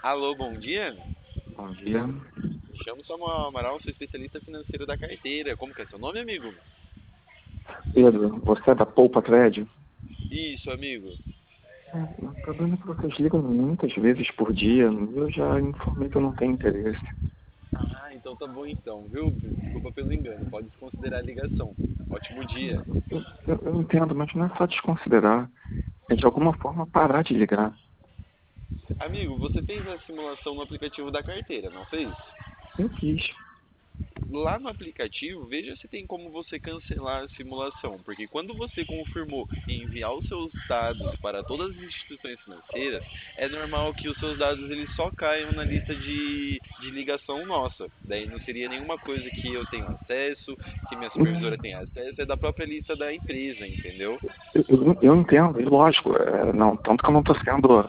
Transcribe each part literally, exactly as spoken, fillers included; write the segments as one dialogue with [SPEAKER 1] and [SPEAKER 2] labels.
[SPEAKER 1] Alô, bom dia.
[SPEAKER 2] Bom dia.
[SPEAKER 1] Me chamo Samuel Amaral, sou especialista financeiro da carteira. Como que é seu nome, amigo?
[SPEAKER 2] Pedro, você é da Poupa Thread?
[SPEAKER 1] Isso, amigo.
[SPEAKER 2] É, o problema é que vocês ligam muitas vezes por dia. Eu já informei que eu não tenho interesse.
[SPEAKER 1] Ah, então tá bom então, viu? Desculpa pelo engano, pode desconsiderar a ligação. Ótimo dia.
[SPEAKER 2] Eu, eu- eu entendo, mas não é só desconsiderar. É de alguma forma parar de ligar.
[SPEAKER 1] Amigo, você fez a simulação no aplicativo da carteira, não fez?
[SPEAKER 2] Eu fiz.
[SPEAKER 1] Lá no aplicativo, veja se tem como você cancelar a simulação, porque quando você confirmou em enviar os seus dados para todas as instituições financeiras, é normal que os seus dados eles só caiam na lista de, de ligação nossa. Daí não seria nenhuma coisa que eu tenho acesso, que minha supervisora
[SPEAKER 2] Hum,
[SPEAKER 1] tenha acesso, é da própria lista da empresa, entendeu?
[SPEAKER 2] Eu, eu- eu entendo, e lógico. É, não, tanto que eu não estou sendo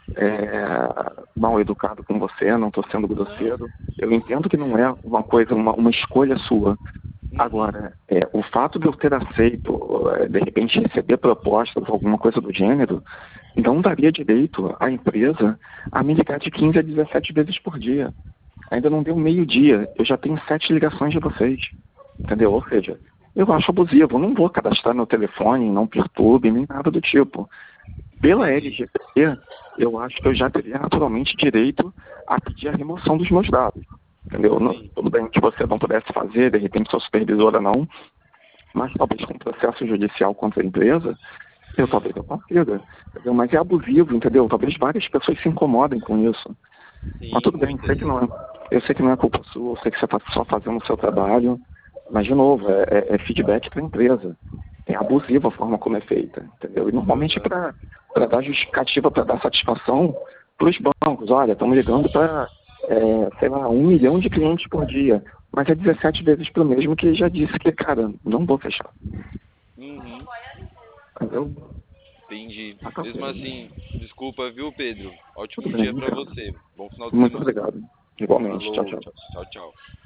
[SPEAKER 2] é, mal educado com você, não estou sendo
[SPEAKER 1] Não.
[SPEAKER 2] grosseiro. Eu entendo que não é uma coisa, uma, uma escolha sua.
[SPEAKER 1] Uhum.
[SPEAKER 2] Agora, é, o fato de eu ter aceito, é, de repente, receber propostas, alguma coisa do gênero, não daria direito à empresa a me ligar de quinze a dezessete vezes por dia. Ainda não deu meio-dia, eu já tenho sete ligações de vocês. Entendeu? Ou seja, eu acho abusivo, eu não vou cadastrar meu telefone, não perturbe, nem nada do tipo. Pela
[SPEAKER 1] Entendi.
[SPEAKER 2] L G P D, eu acho que eu já teria naturalmente direito a pedir a remoção dos meus dados. Entendeu? Não-
[SPEAKER 1] Sim.
[SPEAKER 2] tudo bem que você não pudesse fazer, de repente sua supervisora não, mas talvez com processo judicial contra a empresa, eu talvez eu consiga. Entendeu? Mas é abusivo, entendeu? Talvez várias pessoas se incomodem com isso. Mas
[SPEAKER 1] Sim,
[SPEAKER 2] tudo bem, sei
[SPEAKER 1] muitas.
[SPEAKER 2] que não é. Eu sei que não é culpa sua, eu sei que você está só fazendo o seu trabalho, mas de novo, é, é- é feedback para a empresa. É abusiva a forma como é feita, entendeu? E normalmente
[SPEAKER 1] Aham.
[SPEAKER 2] para dar justificativa, para dar satisfação para os bancos. Olha, estamos ligando para, sei lá, um milhão de clientes por dia, mas é dezessete vezes para o mesmo que já disse que, cara, não vou fechar.
[SPEAKER 1] Uhum.
[SPEAKER 2] Entendeu?
[SPEAKER 1] Entendi.
[SPEAKER 2] Ah, tá
[SPEAKER 1] Mesmo
[SPEAKER 2] ok.
[SPEAKER 1] assim, desculpa, viu, Pedro?
[SPEAKER 2] Tudo
[SPEAKER 1] Ótimo
[SPEAKER 2] bem,
[SPEAKER 1] dia pra
[SPEAKER 2] entendo.
[SPEAKER 1] você. Bom final de
[SPEAKER 2] Muito
[SPEAKER 1] semana.
[SPEAKER 2] obrigado. Igualmente. Tchau,
[SPEAKER 1] Falou,
[SPEAKER 2] tchau.
[SPEAKER 1] tchau, tchau, tchau.